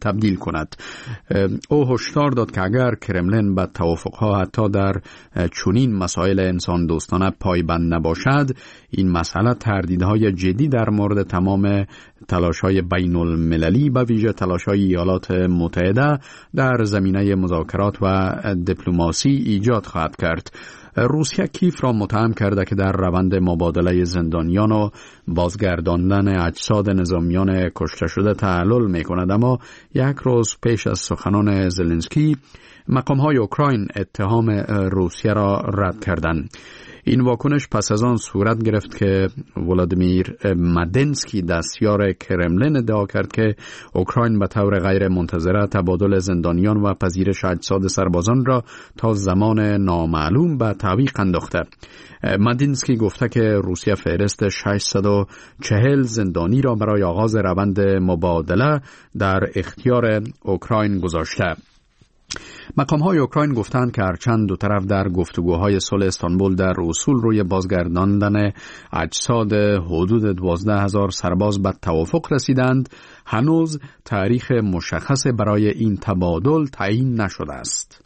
تبدیل کند. او هشدار داد که اگر کرملین به توافقها حتی در چنین مسائل انسان دوستانه پایبند نباشد، این مسئله تردیدهای جدی در مورد تمام تلاش‌های بین المللی به ویژه تلاش‌های ایالات متحده در زمینه مذاکرات و دیپلماسی ایجاد خواهد کرد. روسیه کیف را متهم کرده که در روند مبادله زندانیان و بازگرداندن اجساد نظامیان کشته شده تعلل می‌کند، اما یک روز پیش از سخنان زلنسکی مقام‌های اوکراین اتهام روسیه را رد کردند. این واکنش پس از آن صورت گرفت که ولادیمیر مدنسکی دستیار کرملین ادعا کرد که اوکراین به طور غیر منتظره تبادل زندانیان و پذیرش اجساد سربازان را تا زمان نامعلوم به تعویق انداخته. مدنسکی گفته که روسیه فهرست 640 زندانی را برای آغاز روند مبادله در اختیار اوکراین گذاشته. مقام‌های اوکراین گفتند که هرچند دو طرف در گفتگوهای صلح استانبول در اصول روی بازگرداندن اجساد حدود 12,000 سرباز به توافق رسیدند، هنوز تاریخ مشخص برای این تبادل تعیین نشده است.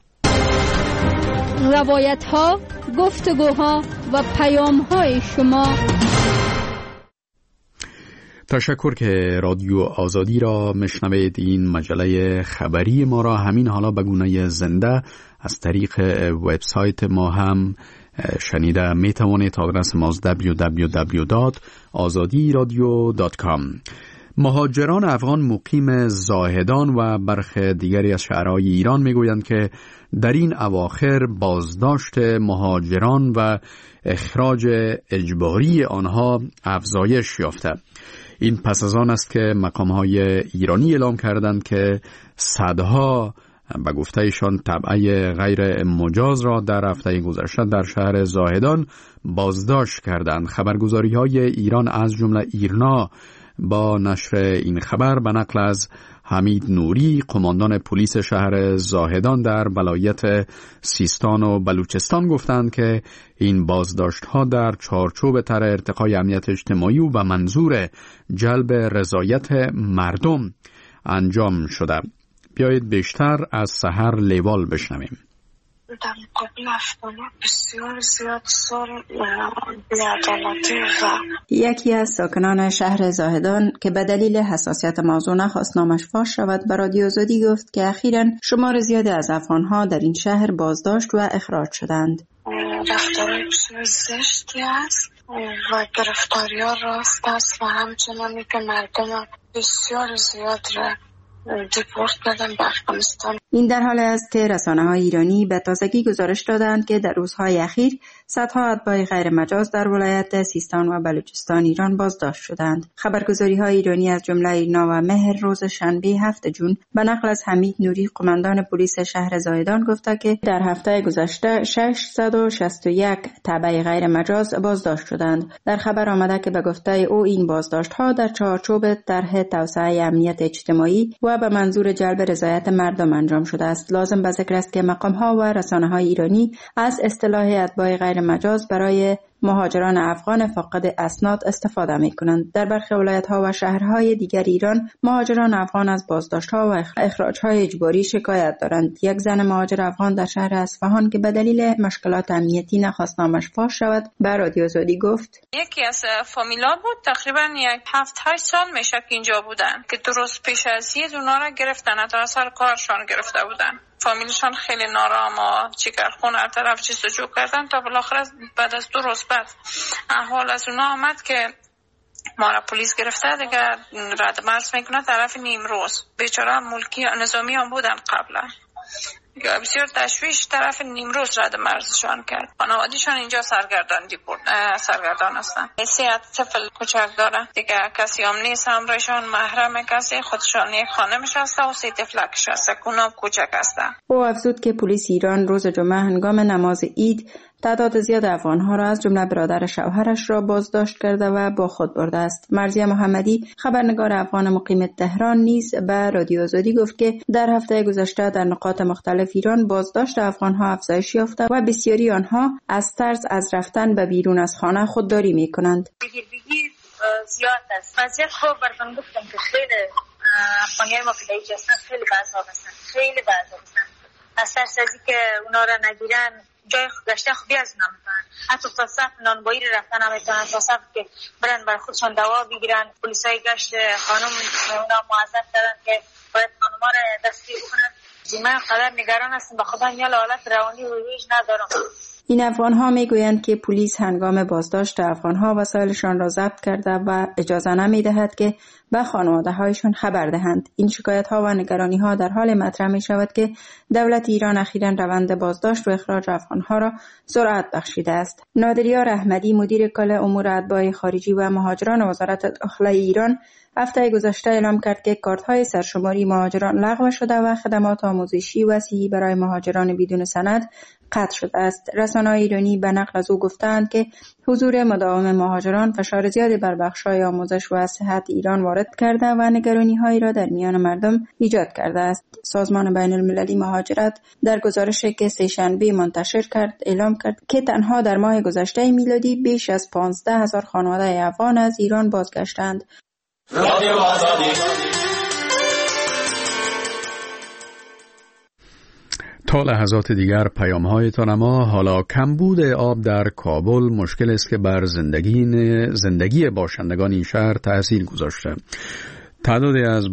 روایت‌ها، گفتگوها و پیام‌های شما. تشکر که رادیو آزادی را مشنوید. این مجله خبری ما را همین حالا به گونه زنده از طریق وبسایت ما هم شنیده می توانید. آدرس ما www.azadiradio.com. مهاجران افغان مقیم زاهدان و برخی دیگری از شهرهای ایران می گویند که در این اواخر بازداشت مهاجران و اخراج اجباری آنها افزایش یافته. این پس از آن است که مقام‌های ایرانی اعلام کردند که صدها به گفته‌شان تبعه غیر مجاز را در هفته گذشته در شهر زاهدان بازداشت کردند. خبرگزاری‌های ایران از جمله ایرنا با نشر این خبر به نقل از حمید نوری، قماندان پلیس شهر زاهدان در ولایت سیستان و بلوچستان گفتند که این بازداشت‌ها در چارچوب طرح ارتقای امنیت اجتماعی و به منظور جلب رضایت مردم انجام شده. بیایید بیشتر از سحر لیوال بشنویم. در مقابل افغان‌ها بسیار زیاد سال بی‌عدالتی و یکی از ساکنان شهر زاهدان که به دلیل حساسیت موضوع نخواست نامش فاش شود به رادیو آزادی گفت که اخیراً شمار زیادی از افغان‌ها در این شهر بازداشت و اخراج شدند. رفتارهای بسیار زشتی است و گرفتاری‌ها راست است و همچنانی که مردم بسیار زیاد را دیپورت دادن به افغانستان. این در حال است که رسانه‌های ایرانی به تازگی گزارش دادند که در روزهای اخیر صدها اتباع غیر مجاز در ولایت سیستان و بلوچستان ایران بازداشت شدند. خبرگزاری‌های ایرانی از جمله ایرنا و مهر روز شنبه 7 جون به نقل از حمید نوری قماندان پلیس شهر زاهدان گفته که در هفته گذشته 661 تبع غیر مجاز بازداشت شدند. در خبر آمده که به گفته او این بازداشت‌ها در چارچوب طرح توسعه امنیت اجتماعی و به منظور جلب رضایت مردم انجام شده است. لازم به ذکر است که مقام‌ها و رسانه‌های ایرانی از اصطلاح اتباع غیر مجاز برای مهاجران افغان فاقد اسناد استفاده می‌کنند. در برخی ولایت‌ها و شهرهای دیگر ایران مهاجران افغان از بازداشت‌ها و اخراج‌های اجباری شکایت دارند. یک زن مهاجر افغان در شهر اصفهان که به دلیل مشکلات امنیتی نخواست نامش فاش شود به رادیو آزادی گفت: یکی از فامیلا بود، تقریبا 7-8 سال میشه که اینجا بودن که درست پیش از عید اونا را گرفتن، تا سر کارشان گرفته بودن. فامیلشان خیلی نارام و جگرخون هر طرف جستجو کردن تا بالاخره بعد از 2 روز بعد احوال از اونا آمد که ما را پلیس گرفته دیگه رد مرز میکنه طرف نیمروز. بیچاره ملکی نظامی هم بودن قبلا، بسیار تشویش طرف نیمروز رد مرزشان کرد. خانوادیشان اینجا سرگردان هستن. 3 طفل کوچک داره دیگه، کسی هم نیست همراهشان، محرم کسی، خودشان یک خانمش هسته و 3 طفلکش هسته، اونا کوچک هستن. او افزود که پلیس ایران روز جمعه هنگام نماز عید تعداد زیاد افغان‌ها را از جمله برادر شوهرش را بازداشت کرده و با خود برده است. مرضیه محمدی خبرنگار افغان مقیم تهران نیز به رادیو آزادی گفت که در هفته گذشته در نقاط مختلف ایران بازداشت افغان‌ها افزایش یافته و بسیاری آنها از ترس از رفتن به بیرون از خانه خودداری می‌کنند. بگیر زیاد است. وضعیت خوب براتون گفتم که خیلی افغانیای ما که در اینجا هستن خیلی بعضا هستن از سرسازی که اونا را نگیرن جای گشته خوبی از اونا میکنن، حتی تا صف نانبایی رو رفتن نمیتونن، تا صف که برن برای خودشان دوا بگیرن. پلیسای گشت خانم اونا معذب کردن که باید خانوما را دستگیر بکنن. من قدر نگران هستم، به خدا میال حالت روانی و هیچ ندارم. این افغان‌ها میگویند که پلیس هنگام بازداشت افغان‌ها وسایلشان را ضبط کرده و اجازه نمی‌دهد که به خانواده‌هایشان خبر دهند. این شکایت‌ها و نگرانی‌ها در حال مطرح می‌شود که دولت ایران اخیراً روند بازداشت و اخراج افغان‌ها را سرعت بخشیده است. نادریار احمدی، مدیر کل امور اتباع خارجی و مهاجران وزارت داخله ایران، هفته گذشته اعلام کرد که کارت‌های سرشماری مهاجران لغو شده و خدمات آموزشی و صحی برای مهاجران بدون سند قطع شده است. رسانه‌های ایرانی به نقل از او گفتند که حضور مداوم مهاجران فشار زیادی بر بخش‌های آموزش و صحت ایران وارد کرده و نگرانی‌هایی را در میان مردم ایجاد کرده است. سازمان بین‌المللی مهاجرت در گزارشی که سه‌شنبه منتشر کرد اعلام کرد که تنها در ماه گذشته میلادی بیش از 15,000 خانواده افغان از ایران بازگشتند. تا لحظات دیگر پیام‌هایتان. اما حالا کمبود آب در کابل مشکل است که بر زندگی باشندگان این شهر تأثیر گذاشته. تعدادی از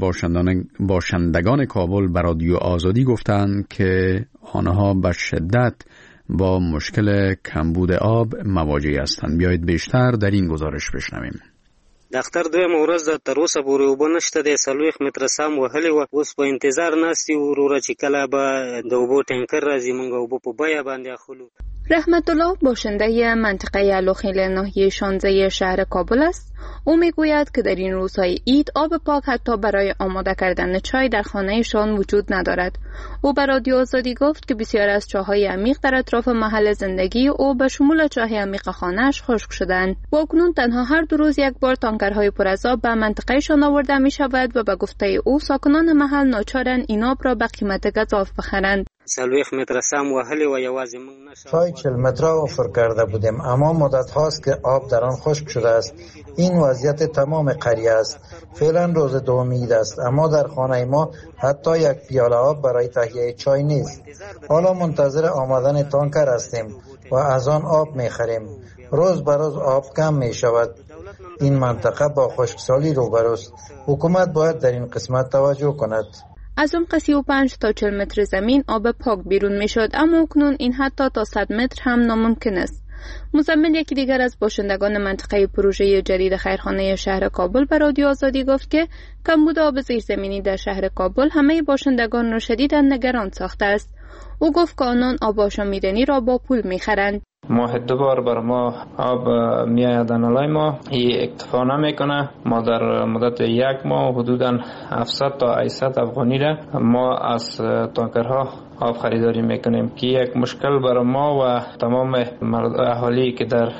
باشندگان کابل به رادیو آزادی گفتند که آنها به شدت با مشکل کمبود آب مواجه هستند. بیایید بیشتر در این گزارش بشنویم. دختر دویم ورځ د تر اوسه پورې اوبه نشته دی، 40 متره سم وهلې وه. اوس په انتظار ناست یو وروره چې کله به د اوبو ټینکر راځي موږ اوبه په بیه باندې اخلو. رحمت الله باشنده منطقه الوخیل ناحیه 16 شهر کابل است. او میگوید که در این روزهای عید آب پاک حتی برای آماده کردن چای در خانه‌شان وجود ندارد. او به رادیو آزادی گفت که بسیار از چاهای عمیق در اطراف محل زندگی او به شمول چاه عمیق خانه‌اش خشک شدند. واکنون تنها هر 2 روز یک بار تانکرهای پر از آب به منطقه‌شان آورده می شود و به گفته او ساکنان محل ناچارند این آب را به قیمت گزاف بخرند. 40 متره سم وهلې و یوازې موږ نشه. چای 40 متره آفر کرده بودیم، اما مدت هاست که آب در آن خشک شده است. این وضعیت تمام قریه است. فعلا روز دوم عید است، اما در خانه ما حتی یک پیاله آب برای تهیه چای نیست. حالا منتظر آمدن تانکر هستیم و از آن آب می‌خریم. روز به روز آب کم می‌شود. این منطقه با خشکسالی روبروست. حکومت باید در این قسمت توجه کند. از عمق 35 تا 40 متر زمین آب پاک بیرون می شد، اما اکنون این حتی تا 100 متر هم ناممکن است. مزمل یکی دیگر از باشندگان منطقه پروژه جدید خیرخانه شهر کابل به رادیو آزادی گفت که کمبود آب زیرزمینی در شهر کابل همه باشندگان را شدیداً نگران ساخته است. او گفت که آنان آب آشامیدنی را با پول می خرند. ماه 2 بار بر ما آب میآید نالای ما، این اکتفا نمیکنه. ما در مدت 1 ماه حدوداً 700 تا 800 افغانی را ما از تانکرها آب خریداری میکنیم که یک مشکل بر ما و تمام اهالی که در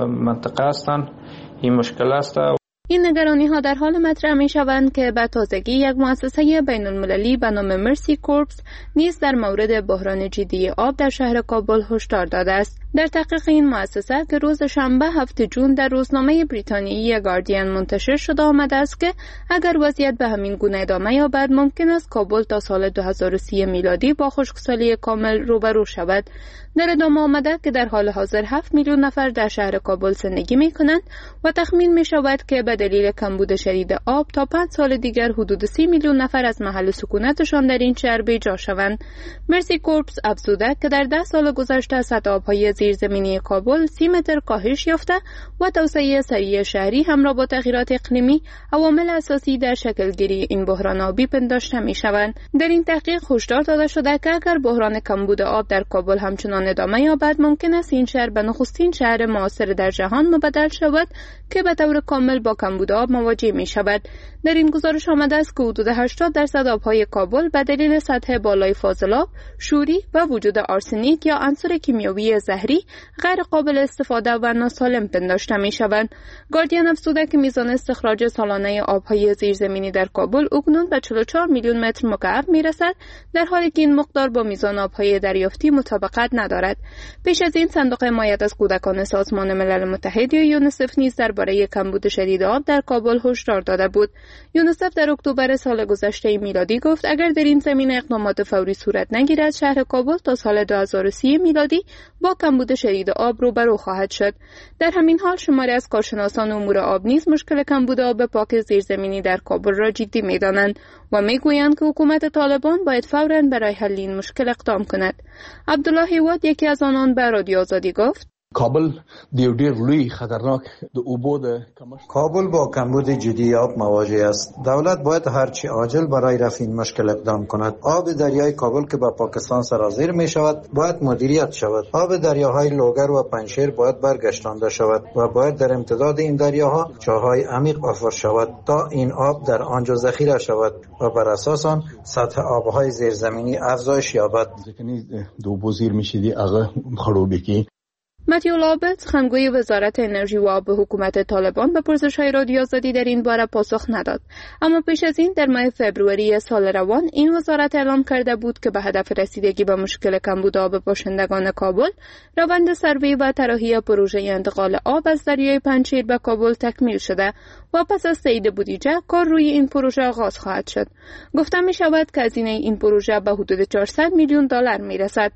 منطقه هستند این مشکل است. این نگرانی‌ها در حال مطرح می‌شوند که به تازگی یک مؤسسه بین‌المللی به نام مرسی کورپس نیز در مورد بحران جدی آب در شهر کابل هشدار داده است. در تحقیق این مؤسسه که روز شنبه 7 جون در روزنامه بریتانیایی گاردین منتشر شده آمده است که اگر وضعیت به همین گونه ادامه یابد ممکن است کابل تا سال 2030 میلادی با خشکسالی کامل روبرو شود. در ادامه آمده که در حال حاضر 7 میلیون نفر در شهر کابل زندگی می‌کنند و تخمین می‌شود که به دلیل کمبود شدید آب تا 5 سال دیگر حدود 30 میلیون نفر از محل سکونتشان در این شهر بی‌جا شوند. مرسی کورپس افزوده که در 10 سال گذشته سطح آب‌های زیرزمینی کابل 30 متر کاهش یافته و توسعه سریع شهری همراه با تغییرات اقلیمی عوامل اساسی در شکلگیری این بحران آبی پنداشته می‌شوند. در این تحقیق هشدار داده شده که اگر بحران کمبود آب در کابل همچنان ادامه یابد ممکن است این شهر به نخستین شهر معاصر در جهان مبدل شود که به طور کامل با کمبود آب مواجه می شود. در این گزارش آمده است که حدود 80% آبهای کابل به دلیل سطح بالای فاضلاب، شوری و وجود آرسنیک یا عنصر کیمیایی زهری بحری غیر قابل استفاده و ناسالم پنداشته می شوند. گاردین افزوده که میزان استخراج سالانه آبهای زیرزمینی در کابل اکنون به 44 میلیون متر مکعب می رسد، در حالی که این مقدار با میزان آبهای دریافتی مطابقت ندارد. پیش از این صندوق حمایت از کودکان سازمان ملل متحد یا یونیسف نیز درباره کمبود شدید آب در کابل هشدار داده بود. یونیسف در اکتبر سال گذشته میلادی گفت اگر در این زمینه اقدامات فوری صورت نگیرد، شهر کابل تا سال 2030 میلادی با کمبود شدید آب روبرو خواهد شد. در همین حال شماری از کارشناسان امور آب نیز مشکل کمبود آب پاک زیرزمینی در کابل را جدی می‌دانند و میگویند که حکومت طالبان باید فوراً برای حل این مشکل اقدام کند. عبدالله هیواد یکی از آنان به رادیو آزادی گفت کابل ډیر لوی خطرناک د اوبو د کابل با کمبود جدی آب مواجه است. دولت باید هرچی عاجل برای رفع این مشکل اقدام کند. آب دریای کابل که به پاکستان سرازیر می شود باید مدیریت شود. آب دریاهای لوگر و پنجشیر باید برگشتانده شود و باید در امتداد این دریاها چاهای عمیق آفر شود تا این آب در آنجا ذخیره شود و بر اساس آن سطح آبهای زیرزمینی افزایش یابد. د اوبو زیرمشدي هغه خړوبېږي. متیو لابت، سخنگوی وزارت انرژی و آب حکومت طالبان، به پرسش‌های رادیو آزادی در این باره پاسخ نداد. اما پیش از این در ماه فوریه سال روان این وزارت اعلام کرده بود که به هدف رسیدگی به مشکل کمبود آب باشندگان کابل، روند سروی و طراحی پروژه انتقال آب از دریای پنجشیر به کابل تکمیل شده و پس از تایید بودجه کار روی این پروژه آغاز خواهد شد. گفته می شود که هزینه این پروژه به حدود 400 میلیون دلار می رسد.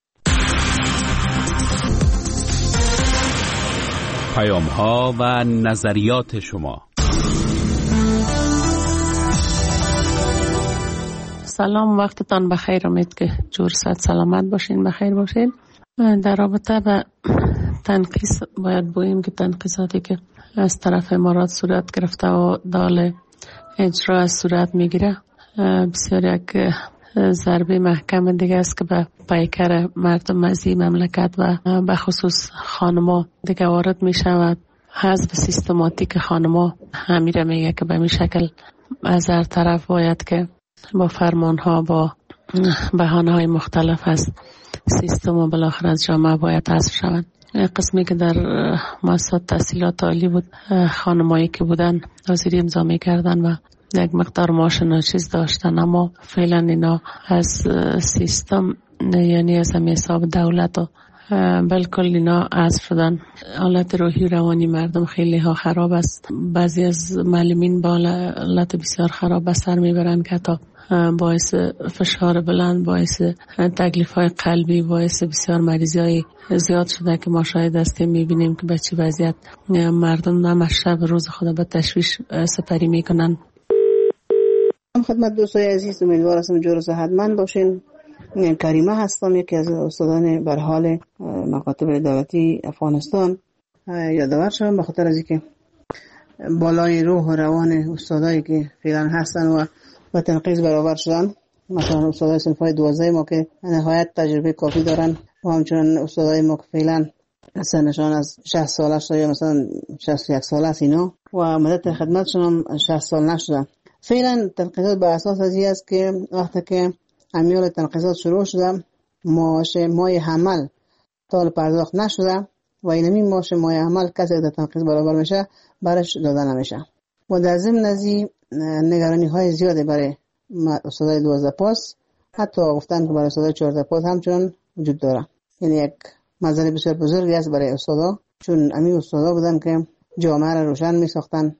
پیام‌ها و نظریات شما. سلام، وقتتان بخیر. امید که جور صحت سلامت باشین، بخیر باشین. در رابطه به تنقیص باید بگوییم که تنقیصاتی که از طرف امارات صورت گرفته و دال اجرا صورت میگیره بسیار یک ضربه محکم دیگه است که به پیکر مردم از این مملکت و به خصوص خانما دیگه وارد می شود. حذف سیستماتیک خانما همیره میگه که به می شکل از هر طرف باید که با فرمانها با بهانه های مختلف از سیستم و بالاخره از جامعه باید حذف شود. قسمی که در مؤسسات تحصیلات عالی بود، خانمایی که بودن حاضری امضا می کردن و یک مقدار معاش چیز داشتن، اما فعلا اینا از سیستم یعنی از همه حساب دولت و بالکل اینا حذف شدن. حالت روحی روانی مردم خیلی ها خراب است. بعضی از معلمین با حالت بسیار خراب به سر میبرن که تا باعث فشار بلند، باعث تکلیف های قلبی، باعث بسیار مریضی های زیاد شده که ما شاید هستیم میبینیم که به چه وضعیت مردم نمش شب روز خود به تشویش سپری میکنن. خدمت دوستای عزیز، امیدوار هستم جور و صحتمند باشین. کریمه هستم، یکی از استادان به حال مکاتب دولتی افغانستان. یادآور شدم به خاطر از اینکه بالای روح و روان استادایی که فعلا هستن و با تنقیص برابر شدن، مثلا استادای صنفای 12 ما که نهایت تجربه کافی دارن و همچنان استادای ما که فعلا سنشان از 60 ساله شده یا مثلا 61 ساله است اینا و مدت خدمتشون هم 60 سال نشده. فعلا تنقیصات بر اساس از این است که وقتی که امیال تنقیصات شروع شده، معاش مای حمل تا پرداخت نشده و اینمی معاش مای حمل کسی که تنقیص برابر میشه برش داده نمیشه و در ضمن از این نگرانی های زیاده برای استادای 12 پاس، حتی گفتن که برای استادای 14 پاس همچنان وجود داره. یعنی یک مسئله بسیار بزرگی است برای استادا، چون همین استادا بودن که جامعه را روشن می ساختن.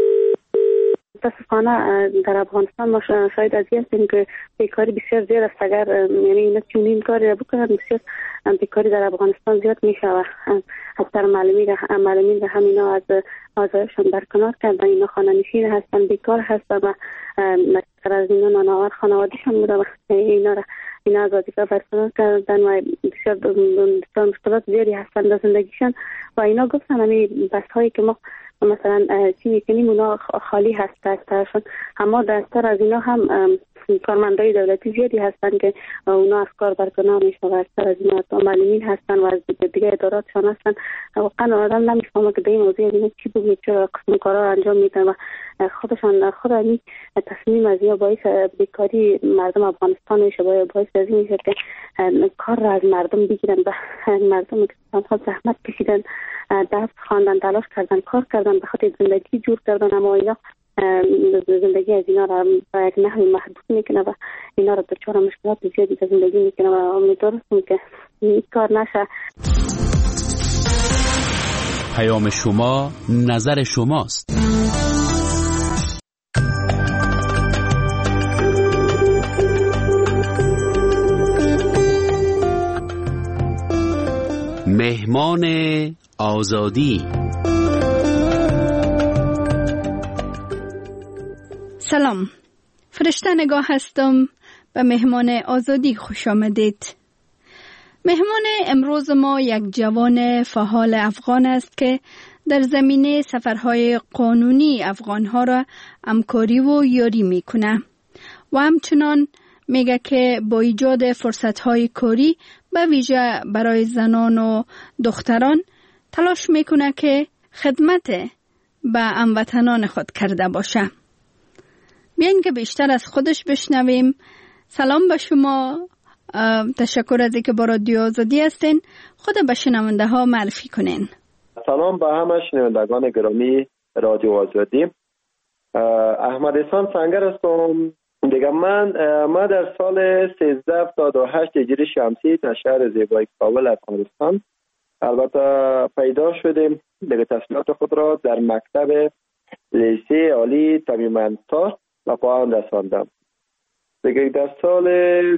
متاسفانه در افغانستان ما شاید از این هستیم که بیکاری بسیار زیاد است. اگر یعنی اینا چنین کاری را بکنن بسیار بیکاری در افغانستان زیاد می شود. اکثر معلمین و همینا از آزایشان برکنار کردن، اینا خانه‌نشین هستن، بیکار هستن و از اینا نانآور خانوادهشان بوده و اینا از وظیفه برکنار کردن و بسیار مشکلات زیادی هستن در زندگیشان و اینا گفتن همین بحث هایی که ما مثلا چی میکنیم اونا خالی هست از طرفشون. اما دستتر از اینا هم کارمندای دولتی زیادی هستن که اونا از کار برکنار میشن و از طرف از اینا معلمین هستن و از دیگه اداراتشان هستن. واقعا آدم نمیفهمه که به این موضوع اینا چی بود، چرا قسم کارا انجام میدن و خود این تصمیم از یا باعث بیکاری مردم افغانستان میشه، باعث از این میشه که کار را از مردم بگیرن و مردم که سالها زحمت کشیدن، دست خواندن، تلاش کردن، کار کردن، به خاطر زندگی جور کردن، اما اینا زندگی از اینا را به یک نحوی محدود میکنه و اینا را دچار مشکلات زیادی در زندگی میکنه و امیدوارم که این کار نشه. پیام شما نظر شماست. مهمان آزادی. سلام، فرشته نگاه هستم. به مهمان آزادی خوش آمدید. مهمان امروز ما یک جوان فعال افغان است که در زمینه سفرهای قانونی افغانها را همکاری و یاری میکنه و همچنان میگه که با ایجاد فرصتهای کاری به ویژه برای زنان و دختران تلاش میکنه که خدمت به هموطنان خود کرده باشه. بیاین که بیشتر از خودش بشنویم. سلام به شما، تشکر از اینکه با رادیو آزادی هستین. خود به شنونده ها معرفی کنین. سلام به همه شنوندگان گرامی رادیو آزادی. احمد احسان سنگر هستم. دیگه من در سال 1378 هجری شمسی در شهر زیبای کابل افغانستان البته پیدا شدیم. دیگه تحصیلات خود را در مکتب لیسه عالی تمیم انصار و پایان رساندم. دیگه در سال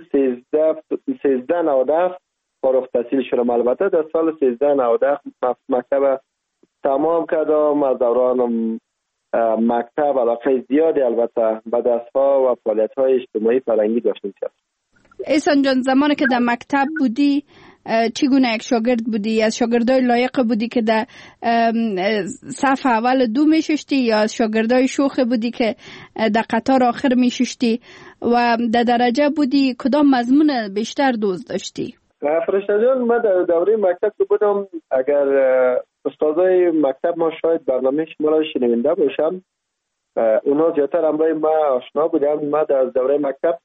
1397 فارغ التحصیل شدم. البته در سال 1397 مکتب تمام کردم. از دوران مکتب علاقه زیادی البته به دست‌ها و فعالیت‌های اجتماعی فرهنگی داشتم. احسان جان، زمانی که در مکتب بودی چگونه یک شاگرد بودی؟ از شاگردای لایق بودی که در صف اول دو میششتی یا از شاگردای شوخ بودی که در قطار آخر میششتی و در درجه بودی کدام مضمون بیشتر دوست داشتی؟ فرشته جان، من در دوره مکتب که بودم، اگر استادای مکتب ما شاید برنامه شما را شنونده باشم، اونا زیادتر همراه ما آشنا بودن. ما در دوره مکتب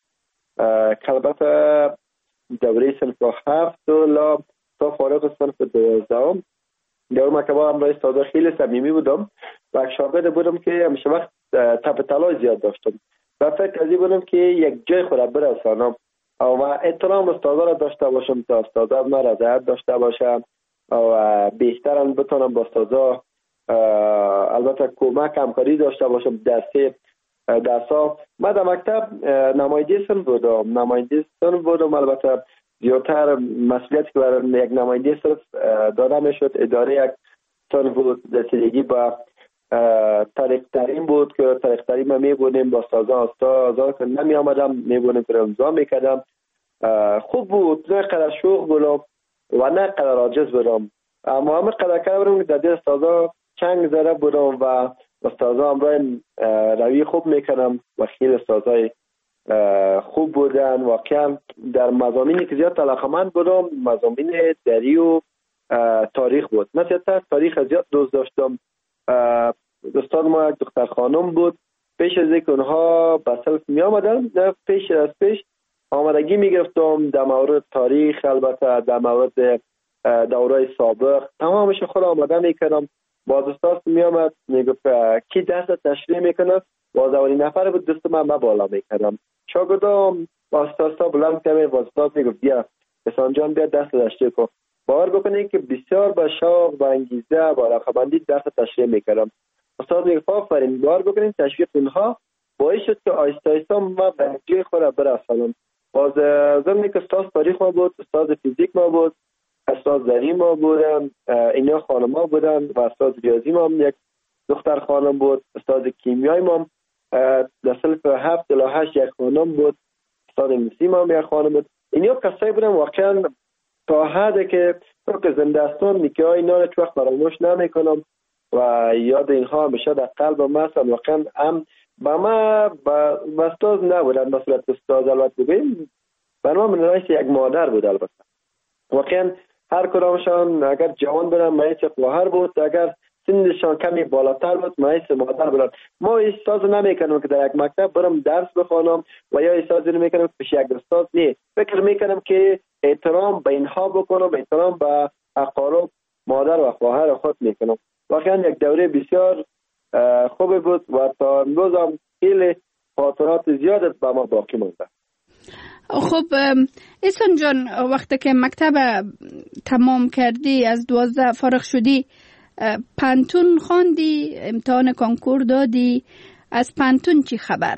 البته دوره صنف 7 تا فارغ صنف 12 دوره مکتب همراه استادا خیلی صمیمی بودم و شاگرد بودم که همیشه وقت تپ تلاش زیاد داشتم و فکر از این بودم که یک جای خود را برسانم و احترام استادا را داشته باشم تا استادا ما رضایت داشته باشم و بهترن بتونم با استادا البته کمک همکاری داشته باشم. درسا من در مکتب نماینده صنف بودم. البته زیادتر مسئولیتی که برای یک نماینده صنف داده میشد اداره یک صنف بود. رسیدگی به طریق ترین بود که طریق ترین ما میبونیم با استادا که نمی آمدم میبونیم که امضا میکردم. خوب بود، نه قدر شوق بودم و نه قدر عاجز بودم، اما همه قدر کردم که در دل استادا چنگ زده بودم و استادا همراه روی خوب میکنم و خیلی استادای خوب بودن. واقعا در مضامینی که زیاد علاقه‌مند بودم مضامین دری و تاریخ بود. من زیادتر تاریخ زیاد دوست داشتم. استاد ما یک دختر خانم بود. پیش از اینکه اونها به صنف می آمدن، پیش آمادگی می گرفتم در مورد تاریخ، البته در مورد دورای سابق تمامش خود آماده می کردم. باز استاد می آمد می گفت کی دست تشریح میکنه، باز اولین نفر بود دست من بالا می کردم. شاگردام با استاد بلند کردم، باز استاد می گفت بیا احسان جان بیا دست تشریح کن. باور بکنید که بسیار با شوق و انگیزه و علاقه‌مندی دست تشریح می کردم. استاد می گفت آفرین. باور بکنید تشویق اینها باعث شد که آهسته آهسته ما به جای خود برسانم. باز زمانی که استاد تاریخ ما بود، استاد فیزیک ما بود، استاد زری ما بودن، اینا خانما بودن و استاد ریاضی ما هم یک دختر خانم بود. استاد کیمیای ما در صنف 7 تا 8 یک خانم بود. استاد انگلیسی ما هم یک خانم بود. اینا کسایی بودن واقعا تا حدی که زندستان میگه اینا رو هیچ وقت فراموش نمیکنم و یاد اینها همیشه در قلب ما هست. واقعا هم با ما با استاد نبودن، مسئولیت استاد البته بگیم برای ما من یک مادر بود. البته واقعا هر کدامشان اگر جوان بودن مایه خواهر بود، اگر سنشان کمی بالاتر بود مایه مادر بود. ما احساس نمیکنم که در یک مکتب برم درس بخوانم و یا احساس نمیکنم که پیش یک استاد نه، فکر میکنم که احترام به اینها بکنم، احترام به اقارب مادر و خواهر خود میکنم. واقعا یک دوره بسیار خوبی بود و تا امروز هم خیلی خاطرات زیادت به ما باقی مونده. خب احسان جان، وقتی که مکتب تمام کردی از 12 فارغ شدی، پانتون خواندی، امتحان کنکور دادی، از پانتون چی خبر؟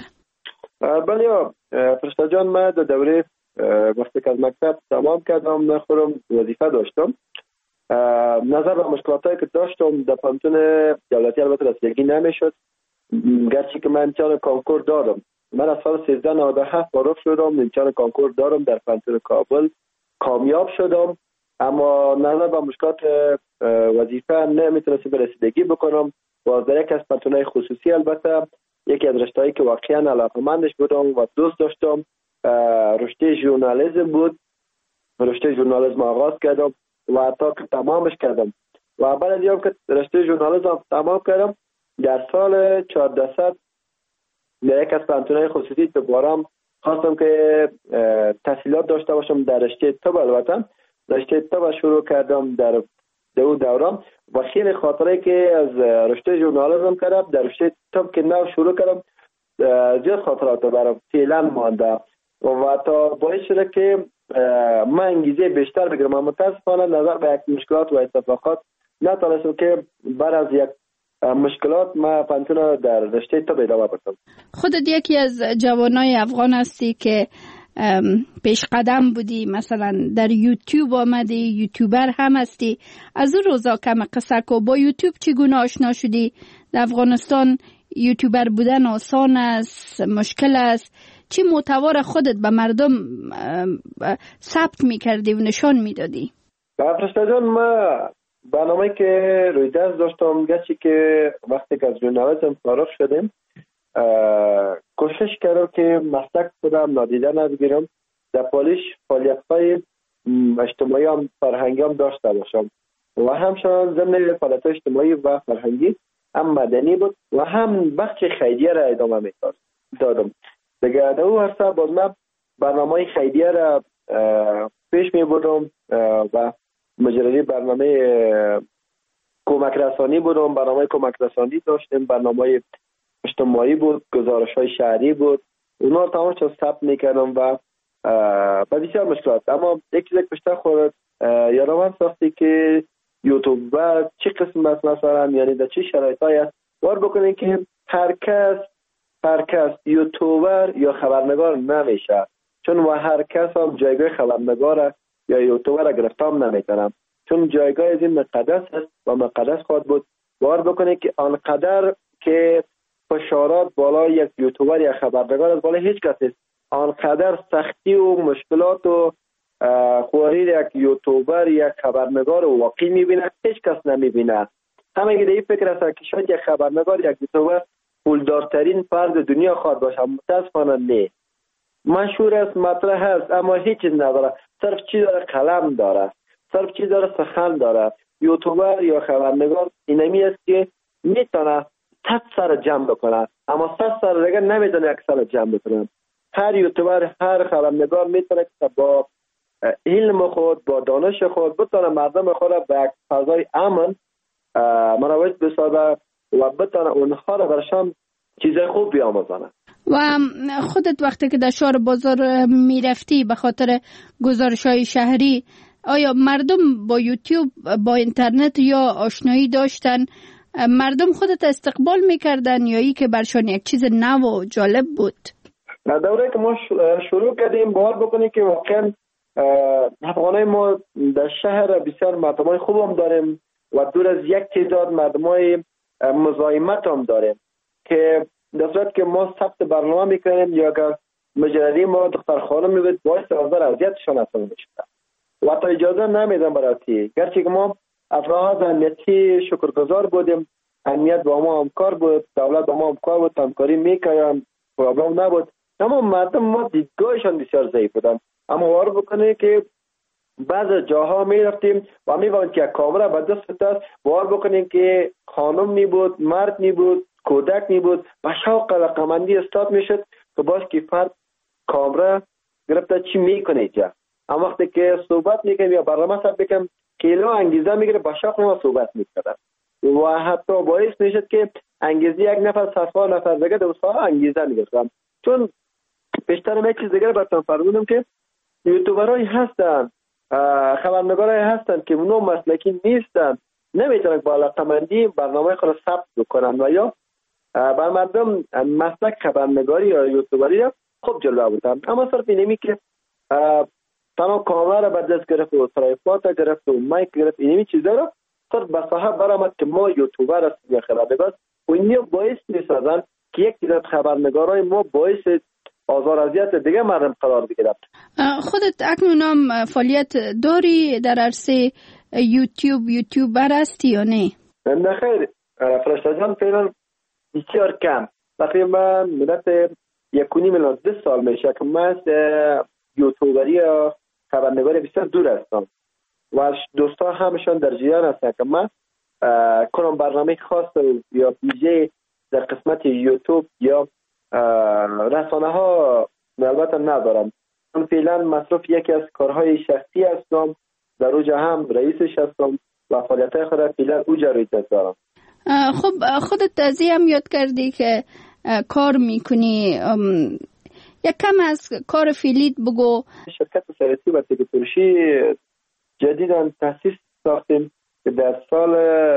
بله فرشته جان، من در دوره وقتی که از مکتب تمام کردم نخورم وظیفه داشتم. نظر به مشکلاتایی که داشتم در پانتون دولتی البته رسیدگی نمیشد، گرچه که من امتحان کنکور دادم. من از سال 1397 فارغ شدم، امتحان کنکور دارم در پانتون کابل، کامیاب شدم، اما نظر به مشکلات وظیفه نمیتونستم به رسیدگی بکنم. باز در یک از پانتونهای خصوصی البته یکی از رشته‌هایی که واقعا علاقه‌مندش بودم و دوست داشتم رشته ژورنالیسم بود. رشته ژورنالیسم آغاز کردم و تا که تمامش کردم و بعد از اینکه رشته ژورنالیسم تمام کردم در سال 1400 در یک از پانتونهای خصوصی دوباره خواستم که تحصیلات داشته باشم در رشته طب. البته رشته طب شروع کردم در اون دوران و خیلی خاطره که از رشته ژورنالیسم کردم در رشته طب که نو شروع کردم زیاد خاطرات برام فعلا مانده و تا باعث شده که من انگیزه بیشتر بگیرم. اما متاسفانه نظر به یک مشکلات و اتفاقات نتونستم که بعد از یک مشکلات ما پانتون در رشته طب ادامه بدم. خودت یکی از جوانای افغان هستی که پیش قدم بودی، مثلا در یوتیوب آمدی، یوتیوبر هم هستی. از اون روزا کم قصه کو، با یوتیوب چگونه آشنا شدی؟ در افغانستان یوتیوبر بودن آسان است، مشکل است؟ چی محتوا خودت به مردم ثبت میکردی و نشان میدادی؟ فرشته جان، ما برنامه‌ای که روی دست داشتم گرچه که وقتی که از ژورنالیسم فارغ شدیم کوشش کردم که مسلک خودم نادیده نگیرم، در پالیش فعالیت‌های اجتماعی هم فرهنگی هم داشته باشم و همچنان ضمن فعالیت اجتماعی و فرهنگی هم مدنی بود و هم بخش خیریه را ادامه دادم. دیگه در اون عرصه باز من برنامه خیریه را پیش می بردم و مجری برنامه کمک رسانی بودم، برنامه کمک رسانی داشتیم، برنامه اجتماعی بود، گزارش‌های شهری بود، اونا تمامش رو ثبت می‌کردم و بسیار مشکلات. اما یک چیز بیشتر خورد یادم ساختی که یوتیوبر چه قسم است، مثلا یعنی در چه شرایطی است وارد بکنین که هر کس یوتیوبر یا خبرنگار نمیشه، چون و هر کس هم جایگاه خبرنگار یا یوتیوبر گرفتام نمیتونم، چون جایگاه از این مقدس است و مقدس خواهد بود. وارد بکنین که آنقدر که فشارات بالا یک یوتیوبر یا خبرنگار از بالا هیچ کس نیست، آنقدر سختی و مشکلات و خواری یک یوتیوبر یک خبرنگار واقعی میبینه هیچ کس نمیبینه. همه گیده این فکر است که شاید یک خبرنگار یک یوتیوبر پولدارترین فرد دنیا خواهد باشه، متاسفانه نه. مشهور است، مطرح است، اما هیچ چیز نداره، صرف چی داره؟ قلم داره، صرف چی داره؟ سخن داره. یوتیوبر یا خبرنگار اینمی است که میتونه 100 سر جمع بکنه، اما 100 سر دیگه نمیتونه یک سر جمع بکنه. هر یوتیوبر، هر خبرنگار میتونه که با علم خود، با دانش خود بتونه مردم خود را به یک فضای امن مروج بسازه و بتونه اونها را برشان چیزای خوب بیاموزانه. و خودت وقتی که در شهر بازار میرفتی به خاطر گزارش‌های شهری، آیا مردم با یوتیوب، با اینترنت یا آشنایی داشتن؟ مردم خودت استقبال میکردن یا ای که برشان یک چیز نو و جالب بود؟ در دوره که ما شروع کردیم باور بکنیم که واقعا افغانای ما در شهر بسیار مردمای خوب هم داریم و دور از یک تعداد مردمای مزاحمت هم داریم که در صورت که ما ثبت برنامه میکنیم یا اگر مجری ما دختر خانم میبود باعث آزار اذیتشان اصلا میشه و تا اجازه نمیدن براتی. گرچه که ما افراد امنیتی شکرگزار بودیم امنیت با ما همکار بود، دولت با ما همکار بود، همکاری میکردن، پرابلم نبود. اما مردم ما دیدگاهشان بسیار ضعیف بودن. اما وار بکنه که بعض جاها می رفتیم و می باید که کامرا به دست است، وار بکنیم که خانم نی بود، مرد نی بود، کودک نی بود، با شوق رقمندی استاد میشد که باش که فرد کامرا گرفته چی میکنه اینجا. اما وقتی که صحبت میکنیم یا برنامه سر بکنم کیلو انگیزه میگیره، با شوق ما صحبت میکنه و حتی باعث میشد که انگیزه یک نفر صفا نفر دیگه دوستا انگیزه میگیرم. چون پیشتر یک چیز دیگه براتون فرمودم که یوتیوبرای هستن، خبرنگارای هستن که اونو مسلکی نیستن، نمیتونن با علاقمندی برنامه خود ثبت بکنن و یا بر مردم مسلک خبرنگاری یا یوتیوبری را خوب جلوه بودن. اما صرف اینمی که تنها کامرا را به دست گرفت و ترایفات گرفت و مایک گرفت، اینمی چیزا را صرف به صاحب برآمد که ما یوتیوبر هستیم یا خبرنگار و اینو باعث میسازن که یک تعداد خبرنگارای ما باعث آزار اذیت دیگه مردم قرار بگیرد. خودت اکنون فعالیت داری در عرصه یوتیوبر هستی یا نه؟ نه خیر، فرشته جان فعلا بسیار کم. تقریبا مدت 1.5 میلیون 2 سال میشه که من یوتیوبری یا خبرنگاری بسیار دور هستم و دوستا همشون در جریان هستن که من کنم برنامه خاص یا ویژه در قسمت یوتیوب یا رسانه ها البته ندارم. من فعلا مصروف یکی از کارهای شخصی هستم، در اوجا هم رئیسش هستم و فعالیت‌های خود فعلا اوجا رو دارم. خب خودت ازی هم یاد کردی که کار میکنی، یک کم از کار فعلیت بگو. شرکت سیاسی و تکنولوژی جدیداً تأسیس ساختیم که در سال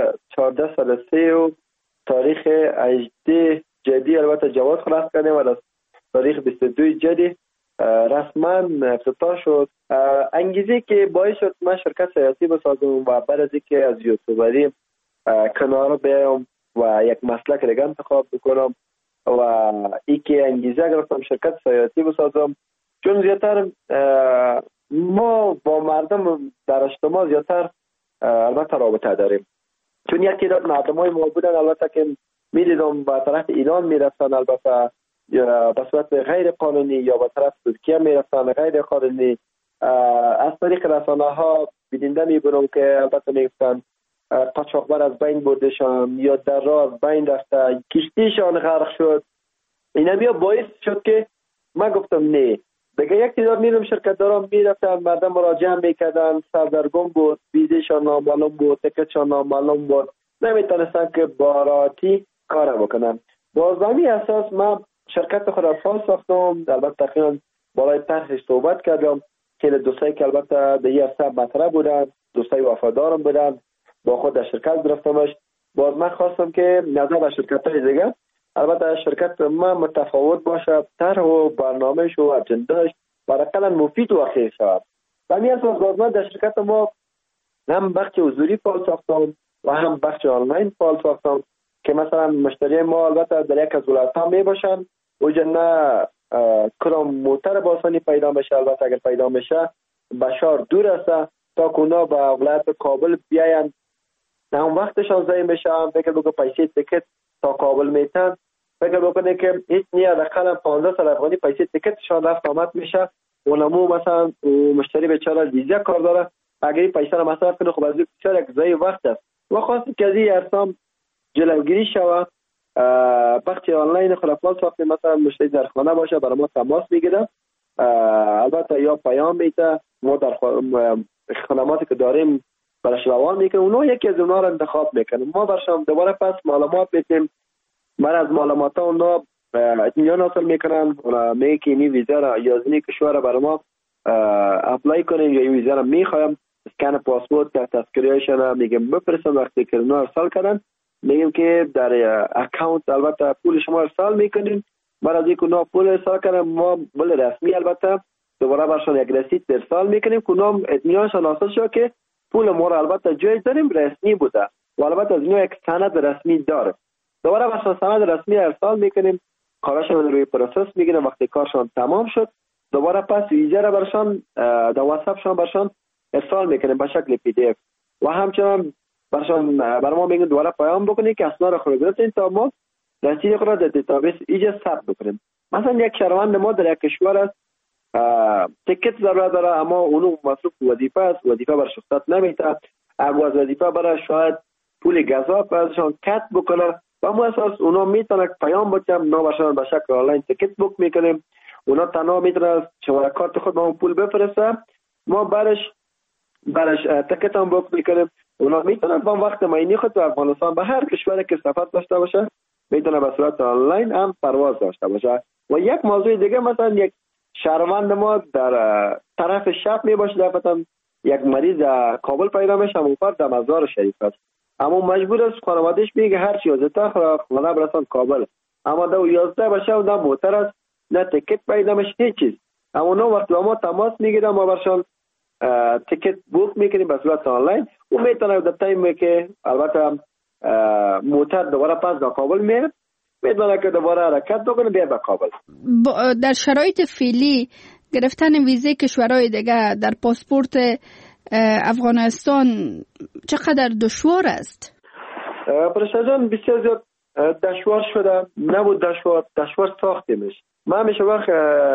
14 و تاریخ 18 جدی البته جواز خلاص کردیم و در تاریخ 22 جدی رسما افتتاح شد. انگیزه که باعث شد من شرکت سیاسی بسازم و بعد از اینکه از یوتیوبری کنار بیام و یک مسلک دیگه انتخاب بکنم و اینکه انگیزه گرفتم شرکت سیاسی بسازم، چون زیادتر ما با مردم در اجتماع زیادتر البته رابطه داریم. چون یک تعداد مردمای ما بودن البته که می‌دیدم به طرف ایران میرفتن، البته به صورت غیر قانونی یا به طرف ترکیه میرفتن غیر قانونی. از طریق رسانه ها بیننده میبرم که البته میگفتن قاچاقبر از بین بردشان یا در راه از بین رفته، کشتیشان غرق شد. اینا بیا باعث شد که من گفتم نه دیگه. یک تعداد میرم شرکت دارم میرفتن، مردم مراجعه میکردن، سردرگم بود، ویزشان نامعلوم بود، تکتشان نامعلوم بود، نمیتونستن که با راحتی کار بکنن. باز بمی اساس من شرکت خود را فعال ساختم. البته تقریبا بالای طرحش صحبت کردم که دوستایی که البته در یه حساب مطرح بودن، دوستای وفادارم بودن، با خود در شرکت گرفتمش. باز من خواستم که نظر از شرکت‌های دیگه البته شرکت ما متفاوت باشه، طرح و برنامه‌ش و اجنده‌اش برای مفید و خیر شود. و می اساس باز من در شرکت ما هم بخش حضوری فعال ساختم و هم بخش آنلاین فعال ساختم که مثلا مشتری ما البته در یک از ولایت‌ها می باشن و نه کرم موتر باسانی پیدا میشه. البته اگر پیدا میشه بشار دور است تا کونا به ولایت کابل بیاین، هم وقتشان ضایع میشه. فکر بگو پیسه تیکت تا کابل میتن، فکر بکنه که هیچ نیا دقیقا 15 سال افغانی پیسه تیکتشان رفت آمد میشه. اونمو مثلا مشتری بیچاره ویزا کار داره، اگر این پیسه رو مصرف کنه خب از این بسیار یک ضایع وقت است. و خواستم که از این ارسام جلوگیری شود. بخش آنلاین خلافات ساختیم، مثلا مشتری در خانه باشه برای ما تماس میگیره، البته یا پیام میده، ما در خدماتی که داریم برش روان میکنه، اونو یکی از اونها رو انتخاب میکنه. ما برشان دوباره پس معلومات میتیم، من از معلومات ها اونا اطمینان حاصل میکنن و میگه که این ویزا را یازنی کشور را برای ما اپلای کنیم یا این ویزا را میخوایم، اسکن پاسپورت یا تذکریه‌شان میگم بفرستن. وقتی که اونا ارسال کردن میگیم که در اکانت البته پول شما ارسال میکنین. بعد از اینکه اونا پول ارسال کردن ما بل رسمی البته دوباره برشان یک رسید ارسال میکنیم که اونا اطمینانشان حاصل شد که پول ما را البته جای داریم رسمی بوده و البته از اینا یک سند رسمی داره. دوباره برشان سند رسمی ارسال میکنیم، کارشان روی پروسس میگیریم. وقتی کارشان تمام شد دوباره پس ویزا را برشان در واتساپ شان برشان ارسال میکنیم به شکل PDF و همچنان برای ما میگن دوباره پیام بکنید که اسناد را خود گرفتین تا ما رسید خود را در دیتابیس ایجا ثبت بکنیم. مثلا یک شهروند ما در یک کشور است تیکت ضرورت داره، اما اونو مصروف وظیفه است، وظیفه برای شخصت نمیده، اگه از وظیفه برای شاید پول گزاف ازشان کت بکنه و ما اساس اونا میتونه پیام بدیم، نا برشان به شکل آنلاین تیکت بوک میکنیم. اونا تنها میتونه شماره کارت خود ما پول بفرسته، ما برش تیکت هم بوک میکنیم. اونا میتونه با وقت معینی خود تو افغانستان به هر کشوری که سفر داشته باشه میتونه به صورت آنلاین هم پرواز داشته باشه. و یک موضوع دیگه، مثلا یک شهروند ما در طرف شب می باشه، دفعتا یک مریض کابل پیدا میشه، اون فرد در مزار شریف است، اما مجبور است خانوادهش میگه هر چی یازده خانه برسان کابل، اما در 11 باشه و در موتر است، نه تیکت پیدا میشه هیچ چیز. اما اونا وقتی با ما تماس میگیرن ما برشان تیکت بوک میکنیم به صورت آنلاین و میتونه در تایمی که البته موتر دوباره پس در کابل میره میتونه که دوباره حرکت بکنه بیا به کابل. در شرایط فعلی گرفتن ویزه کشورهای دیگه در پاسپورت افغانستان چقدر دشوار است؟ پرشتا جان بسیار زیاد دشوار شده، نبود دشوار ساخته میشه. من همیشه وقت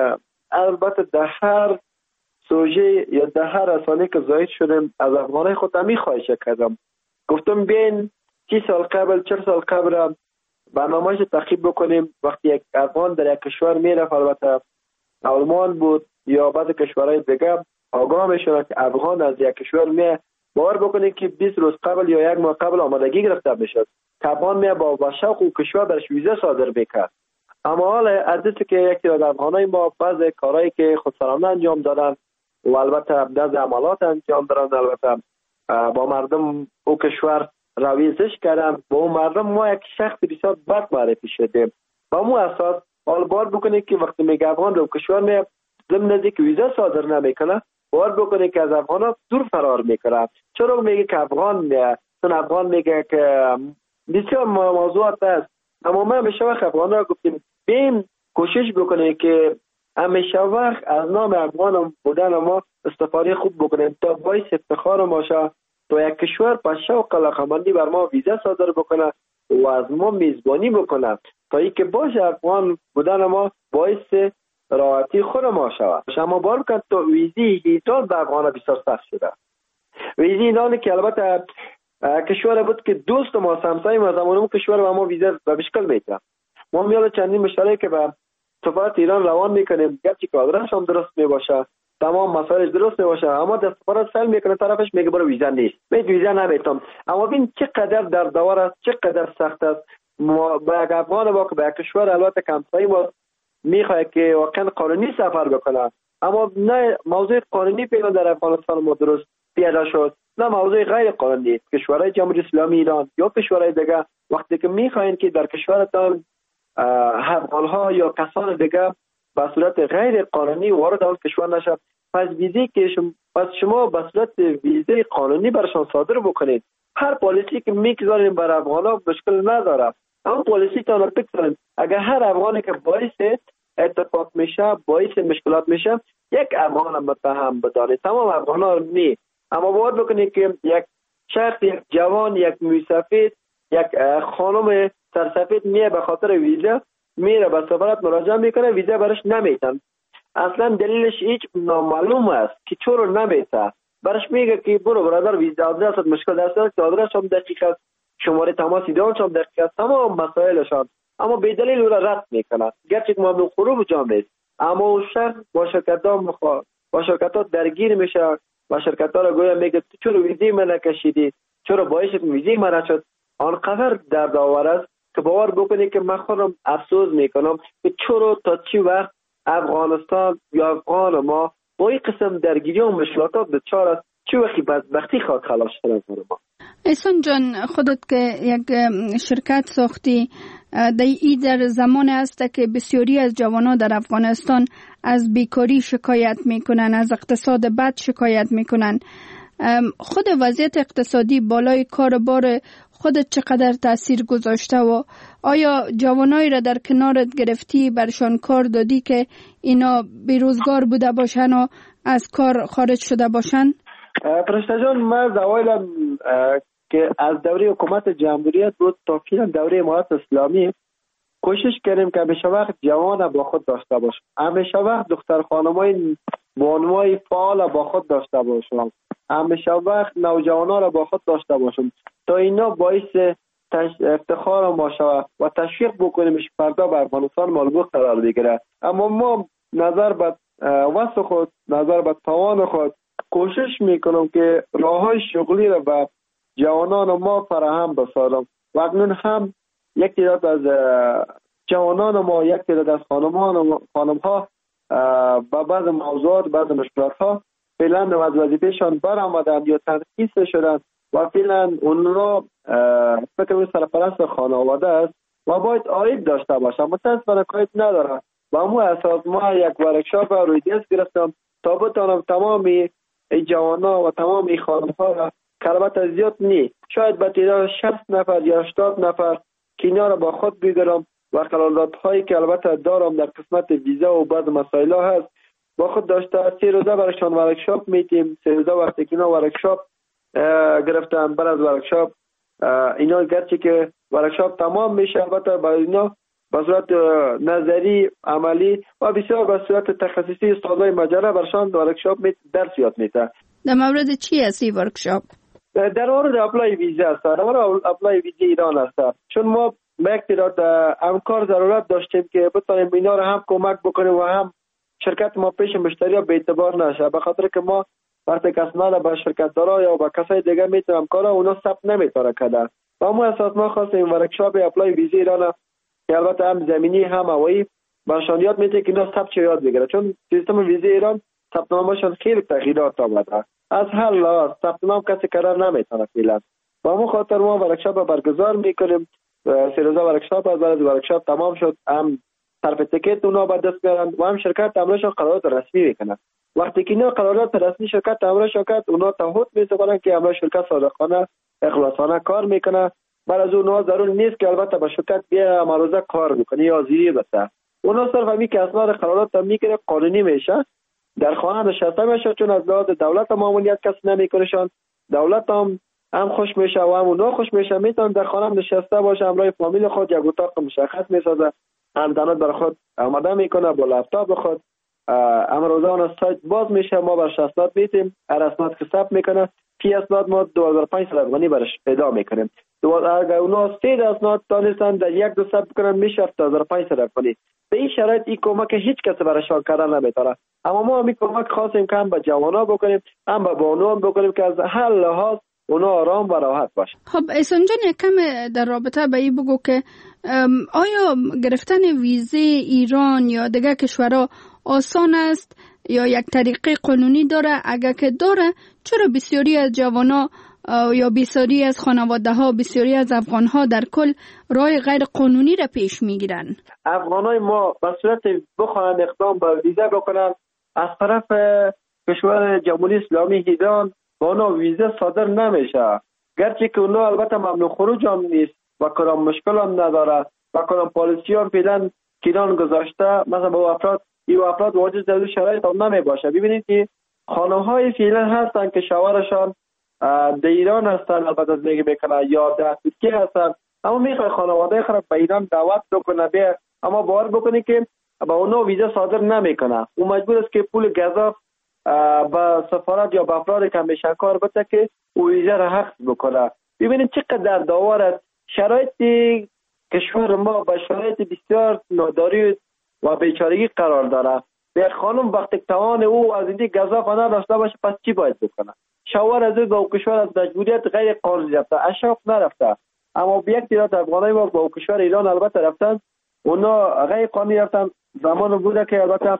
البته در هر سوژه یا در هر رسانه که زاید شدم از افغانای خود همی خواهش کردم، گفتم بین 30 سال قبل 40 سال قبل برنامه‌اش تعقیب بکنیم. وقتی یک افغان در یک کشور میره، البته آلمان بود یا بعض کشورهای دیگه، آگاه میشونه که افغان از یک کشور میه، باور بکنید که 20 روز قبل یا یک ماه قبل آمادگی گرفته میشد که افغان میه با شوق و کشور برش ویزا صادر میکرد. اما حالا عزیزی که یکی از افغانای ما بعض کارهایی که خودسرانه انجام دادن و البته بعض عملات انجام دادن، البته با مردم او کشور رویزش کردن، با اون مردم ما یک شخص بسیار بد معرفی شدیم. با مو اساس حال بار بکنید که وقتی میگه افغان رو کشور میه ضمن نزدیک ویزا صادر نمیکنه، بار بکنید که از افغان دور فرار میکنه. چرا میگه که افغان میه؟ چون افغان میگه که بسیار موضوعات است. اما ما همیشه وقت افغان را گفتیم بیم کوشش بکنید که همیشه وقت از نام افغان بودن ما استفاده خوب بکنیم تا باعث افتخار ما شه، تا یک کشور با شوق علاقه‌مندی بر ما ویزا صادر بکنه و از ما میزبانی بکنه تا اینکه باشه افغان بودن ما باعث راحتی خود ما شود. اما بار کرد تا ویزی ایجاد به افغان بسیار سخت شده. ویزی ایران که البته کشور بود که دوست ما همسایه ما زمانمون کشور و ما ویزا به مشکل میتونه. ما میاله چندین مشترک که به سفارت ایران روان میکنیم، گرچه که آدرس هم درست میباشه، تمام مسائل درست میباشه، اما در سفارت سل میکنه طرفش میگه برو ویزا نیست، من ویزا نمیتونم. اما ببین چقدر در دور است، چقدر سخت است. ما با یک افغان با که به کشور البته همسایه ما میخواد که واقعا قانونی سفر بکنه، اما نه موضوع قانونی پیدا در افغانستان ما درست پیدا شد، نه موضوع غیر قانونی. کشورهای جمهوری اسلامی ایران یا کشورهای دیگه وقتی که میخواین که در کشورتان افغانها یا کسان دیگه به صورت غیر قانونی وارد آن کشور نشد، پس ویزی که شما به صورت ویزه قانونی برشان صادر بکنید. هر پالیسی که میگذارین بر افغانها مشکل نداره، اما پالیسی تان بگذارین. اگر هر افغانی که باعث اتفاق میشه، باعث مشکلات میشه، یک افغان هم متهم بدانید، تمام افغانها نی. اما باید بکنید که یک شخص، یک جوان، یک موسفید، یک خانم سرسفید میه به خاطر ویزا میره به سفارت مراجعه میکنه، ویزا برش نمیتن. اصلا دلیلش هیچ نامعلوم است که چرا نمیته. برش میگه که برو برادر ویزا آدرست مشکل داشته، آدرس هم دقیق است، شماره تماس ایران هم دقیق است، تمام مسائلشان، اما به دلیل او را رد میکنه. گرچه که ممنوع خروج جام نیست، اما اون شخص با شرکت‌ها درگیر میشه و شرکت‌ها را گویا میگه تو چرا ویزی من نکشیدی، چرا باعث ویزی من نشد. آنقدر دردآور است که باور بکنید که من خودم افسوس میکنم که چرا تا چی وقت افغانستان یا افغان ما با این قسم درگیری و مشکلات دچار است، چه وقتی بدبختی خواهد خلاص شد ما. احسان جان، خودت که یک شرکت ساختی، در زمان است که بسیاری از جوانان در افغانستان از بیکاری شکایت میکنن، از اقتصاد بد شکایت میکنن. خود وضعیت اقتصادی بالای کار بار خودت چقدر تأثیر گذاشته و آیا جوانایی را در کنارت گرفتی، برشان کار دادی که اینا بیروزگار بوده باشن و از کار خارج شده باشن؟ پرشتا جان، من زوایل که از دوره حکومت جمهوریت بود تا فعلا دوره امارت اسلامی کوشش کردیم که همیشه وقت جوان با خود داشته باشیم، همیشه وقت دختر خانمای بانوای فعال با خود داشته باشیم، همیشه وقت نوجوانا را با خود داشته باشیم تا اینا باعث افتخار ما شود و تشویق بکنیمش فردا به افغانستان مالبوخ قرار بگیره. اما ما نظر به وسع خود، نظر به توان خود کوشش میکنم که راههای شغلی را به جوانان ما فراهم بسازم و اکنون هم یک تعداد از جوانان ما، یک تعداد از خانم‌ها با بعض موضوعات، بعض مشکلات‌ها فعلا از وظیفه‌شان برآمدند یا تنقیص شدند و فعلا اونها فکر سرپرست خانواده است و باید عاید داشته باشند. متأسفانه عاید ندارند و همون اساس ما یک ورکشاپ روی دست گرفتم تا بتانم تمام این جوانان و تمام این خانم‌ها را که البته زیاد نی، شاید به تعداد 60 نفر یا 80 نفر که اینا را با خود بگیرم و قراردادهایی که البته دارم در قسمت ویزا و بعض مسائل هست با خود داشته 3 روزه برایشان ورکشاپ میتیم. 3 روزه وقتی که اینا ورکشاپ گرفتن، بعد از ورکشاپ اینا گرچه که ورکشاپ تمام میشه البته با اینا به صورت نظری، عملی و بسیار به صورت تخصصی استادای مجله برشان ورکشاپ درس یاد میده. در مورد چی است این ورکشاپ؟ در مورد اپلای ویزا است، در مورد اپلای ویزا ایران است. چون ما به یک تعداد همکار ضرورت داشتیم که بتونیم اینا رو هم کمک بکنیم و هم شرکت ما پیش مشتری ها به اعتبار نشه، به خاطر که ما وقتی کسنا به شرکت دارا یا به کسای دیگه میتونم کارا اونا ثبت نمیتونه کده و همون اساس ما خواستیم ورکشاپ اپلای ویزا ایران که البته هم زمینی هم هوایی برشان یاد میده که اینا ثبت یاد بگیره، چون سیستم ویزا ایران ثبت نامشون خیلی تغییرات آورده. از هر لحاظ ثبت نام کسی قرار نمیتونه فعلا و همون خاطر ما ورکشاپ برگزار میکنیم. 3 روزه ورکشاپ از بعد ورکشاپ تمام شد هم صرف تیکت اونا به دست میارن و هم شرکت امرشون قرارداد رسمی میکنن. وقتی که اینا قرارداد رسمی شرکت امرش شرکت اونا تعهد میسپارن که امر شرکت صادقانه اخلاصانه کار میکنه. بعد از اونها ضرور نیست که البته به شرکت بیا امروزه کار بکنه یا زیری بده، اونا صرف همین که اسناد قرارداد میگیره قانونی میشه، در خانه نشسته میشه، چون از لحاظ دولت ماموریت کسی نمیکنشان، دولت هم خوش میشه و هم اونا خوش میشه، میتونن در خانه نشسته باشه، همراه فامیل خود یک اتاق مشخص میسازه، اینترنت برای خود آماده میکنه با لپتاپ خود، امروزه اون سایت باز میشه، ما برش اسناد میتیم، هر اسناد که ثبت میکنه فی اسناد ما 2500 افغانی برش پیدا میکنیم. اگر اونا 3 اسناد دانستن در یک دو ثبت کنن میشه 7500 افغانی. به این شرایط این کمک هیچ کس براشان کردن نمیتونه، اما ما همین کمک خواستیم که هم به جوانا بکنیم هم به بانوان بکنیم که از هر لحاظ اونا آرام و راحت باشه. خب احسان جان یک کم در رابطه به این بگو که آیا گرفتن ویزه ایران یا دیگه کشورها آسان است یا یک طریقه قانونی داره؟ اگر که داره چرا بسیاری از جوانا یا بسیاری از خانواده ها، بسیاری از افغان ها در کل راه غیر قانونی را پیش میگیرن؟ افغان های ما به صورت بخواهند اقدام به ویزه بکنن از طرف کشور جمهوری اسلامی ایران با اونا ویزه صادر نمیشه، گرچه که اونا البته ممنوع خروج هم نیست و کدام مشکل هم نداره و کدام پالیسی هم فعلا ایران گذاشته، مثلا با افراد واجد در شرایط هم نمی باشه. ببینید که خانم های فعلا هستن که شوهرشان در ایران هستن، البته زندگی میکنن یا در ترکیه هستن، اما میخوای خانواده خود به ایران دعوت بکنه بیا، اما باور بکنی که با اونا ویزا صادر نمیکنه، او مجبور است که پول گزاف با سفارت یا با افراد که همیشه کار بده که او ویزا را حفظ بکنه. ببینید چقدر داور است. شرایط کشور ما با شرایط بسیار ناداری و بیچارگی قرار داره. به خانم وقتی توان او از این گزاف نداشته باشه پس چی باید بکنه؟ شوهر از با کشور از مجبوریت غیر قانونی رفته، اشراف نرفته، اما به یک تعداد افغانای ما با کشور ایران البته رفتن، اونا غیر قانونی رفتن. زمان بوده که البته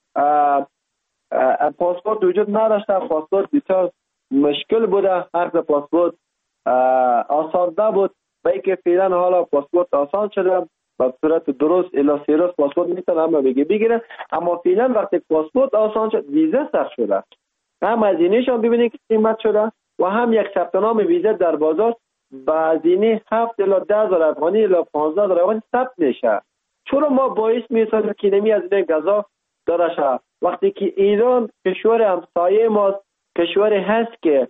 پاسپورت وجود نداشته، پاسپورت بسیار مشکل بوده، عقد پاسپورت آسان نبود و اینکه فعلا حالا پاسپورت آسان شده، به صورت درست الی سیروس پاسپورت میتونه هم بگیره، اما فعلا وقتی پاسپورت آسان شد ویزا سخت شده، هم هزینه‌اش هم ببینید که قیمت شده و هم یک ثبت نام ویزا در بازار با هزینه 7 الی 10,000 افغانی الی 15,000 افغانی ثبت میشه. چرا ما باعث میسازیم که نمی از این گزا داره شد وقتی که ایران کشور همسایه ماست، کشوری هست که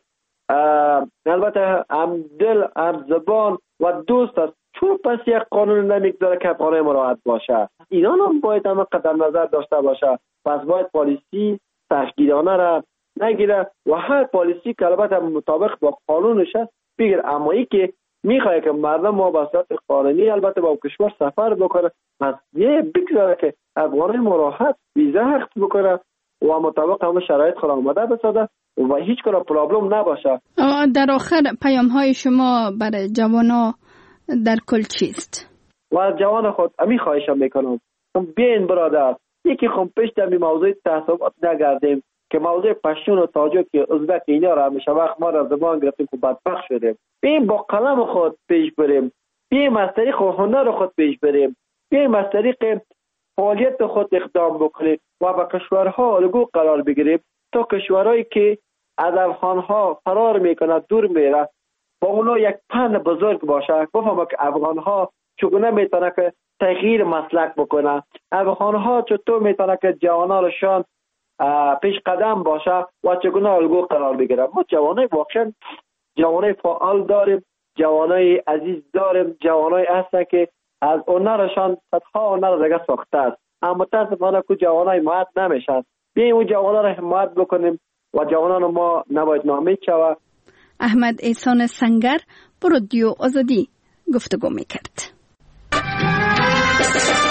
البته هم دل هم زبان و دوست است. چون پس یک قانون نمیگذاره که قانون مراعات باشه؟ ایران هم باید هم قدم نظر داشته باشه. پس باید پالیسی تشکیلانه را نگیره و هر پالیسی که البته مطابق با قانونش است بگیر. اما ای که میخواه که مردم ما به صورت قانونی البته با کشور سفر بکنه، پس یه بگذاره که افغانای مراحت ویزا حق بکنه و مطابق همه شرایط خود آماده بسازه و هیچ کنه پرابلم نباشه. در آخر پیام های شما برای جوانا در کل چیست؟ و جوان خود امی خواهشم میکنم بیاین برادر یکی خم پیش در موضوع تعصبات نگردیم که موضوع پشتون و تاجیک ازبک اینا را همیشه وقت ما را زبان گرفتیم که بدبخت شدیم. بیاین با قلم خود پیش بریم، بیاین از طریق هنر خود پیش بریم، بیاین از طریق فعالیت خود اقدام بکنیم و با کشورها الگو قرار بگیریم تا کشورهایی که از افغانها فرار میکنه دور میره با اونا یک پند بزرگ باشه، بفهمه که افغانها چگونه میتونه که تغییر مسلک بکنه، افغانها چطور میتونه که جوانانشان پیش قدم باشه و چگونه الگو قرار بگیره. ما جوانای واقعا جوانای فعال داریم، جوانای عزیز داریم، جوانای هستن که از هنرشان صدها هنر دیگه ساخته است، اما متاسفانه که جوانای حمایت نمیشن. بیایم اون جوانان را حمایت بکنیم و جوانان ما نباید ناامید شود. احمد احسان سنگر با رادیو آزادی گفتگو میکرد.